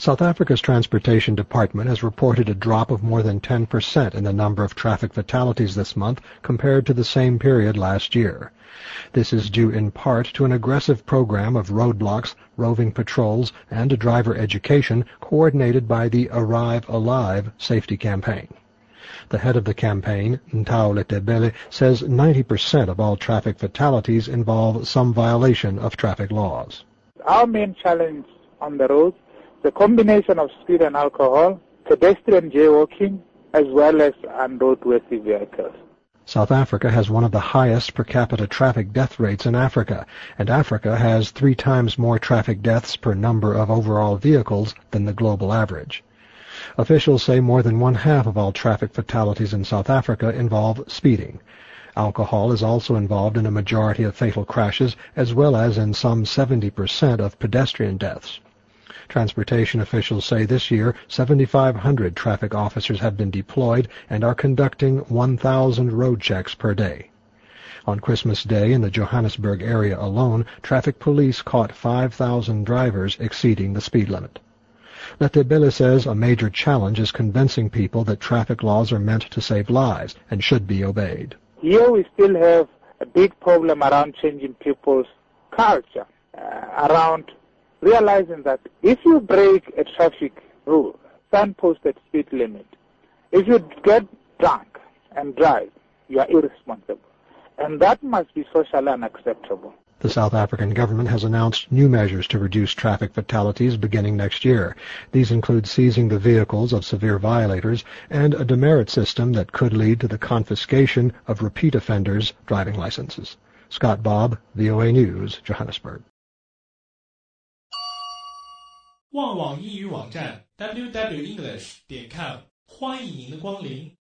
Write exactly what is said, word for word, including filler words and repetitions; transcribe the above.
South Africa's Transportation Department has reported a drop of more than ten percent in the number of traffic fatalities this month compared to the same period last year. This is due in part to an aggressive program of roadblocks, roving patrols, and driver education coordinated by the Arrive Alive safety campaign. The head of the campaign, Ntao Letebele, says ninety percent of all traffic fatalities involve some violation of traffic laws. Our main challenge on the road, the combination of speed and alcohol, pedestrian jaywalking, as well as unroadworthy vehicles. South Africa has one of the highest per capita traffic death rates in Africa, and Africa has three times more traffic deaths per number of overall vehicles than the global average. Officials say more than one-half of all traffic fatalities in South Africa involve speeding. Alcohol is also involved in a majority of fatal crashes, as well as in some seventy percent of pedestrian deaths. Transportation officials say this year seventy-five hundred traffic officers have been deployed and are conducting one thousand road checks per day. On Christmas Day in the Johannesburg area alone, traffic police caught five thousand drivers exceeding the speed limit. Letebele says a major challenge is convincing people that traffic laws are meant to save lives and should be obeyed. Here we still have a big problem around changing people's culture, uh, around realizing that if you break a traffic rule, signposted speed limit, if you get drunk and drive, you are irresponsible. And that must be socially unacceptable. The South African government has announced new measures to reduce traffic fatalities beginning next year. These include seizing the vehicles of severe violators and a demerit system that could lead to the confiscation of repeat offenders' driving licenses. Scott Bob, V O A News, Johannesburg. 旺旺英语网站 double-u double-u double-u 点 english 点 com 欢迎您的光临。